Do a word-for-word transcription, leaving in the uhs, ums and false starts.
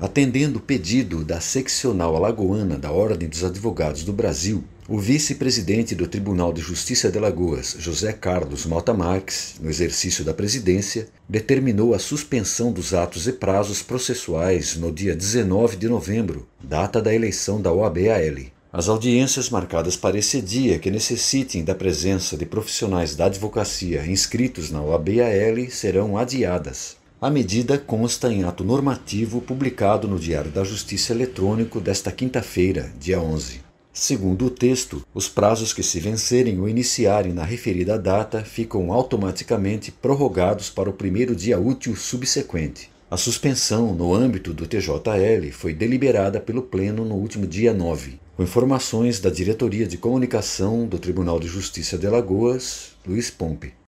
Atendendo o pedido da seccional alagoana da Ordem dos Advogados do Brasil, o vice-presidente do Tribunal de Justiça de Alagoas, José Carlos Malta Marques, no exercício da presidência, determinou a suspensão dos atos e prazos processuais no dia dezenove de novembro, data da eleição da O A B A L. As audiências marcadas para esse dia que necessitem da presença de profissionais da advocacia inscritos na O A B A L serão adiadas. A medida consta em ato normativo publicado no Diário da Justiça Eletrônico desta quinta-feira, dia onze. Segundo o texto, os prazos que se vencerem ou iniciarem na referida data ficam automaticamente prorrogados para o primeiro dia útil subsequente. A suspensão no âmbito do T J L foi deliberada pelo Pleno no último dia nove, com informações da Diretoria de Comunicação do Tribunal de Justiça de Alagoas, Luiz Pompe.